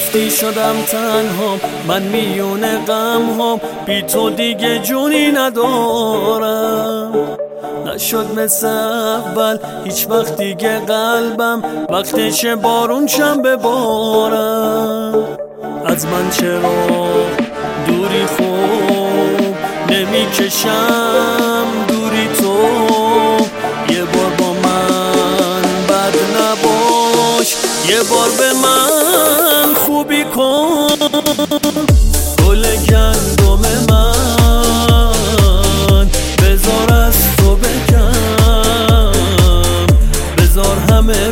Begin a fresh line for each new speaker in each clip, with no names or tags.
رفتی شدم تنها، من میونه غم هم بی تو دیگه جونی ندارم. نشد مثل اول هیچ وقت دیگه قلبم، وقتش بارون شم ببارم. از من چرا دوری خوب نمیکشم، دوری تو یه بار با من بد نباش، یه بار به من خوبی کن. گل گندم من بذار از تو بگم، بذار همه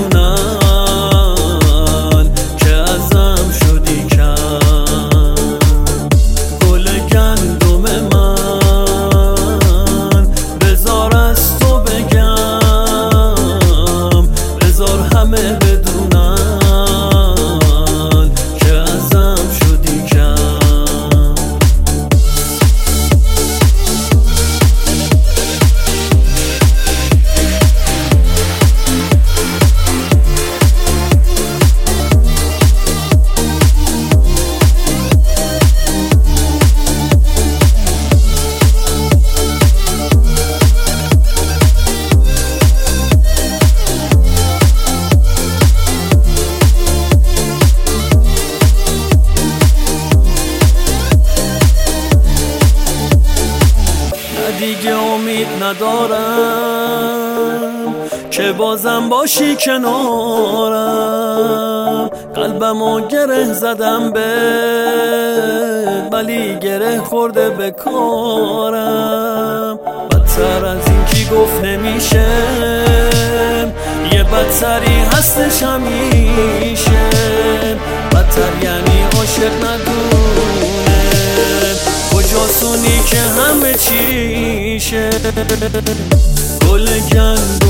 بدونن که ازم شدی کم. گل گندم من بذار از تو بگم، بذار همه بدونن که ازم شدی کم. دیگه امید ندارم که بازم باشی کنارم. قلبمو گره زدم ولی گره خورده به کارم. بدتر از این کی گفت نمیشه، یه بدتری هستش همیشه. بدتر یعنی عاشق ندونه کجاسونی که همه چیشه. گل گندم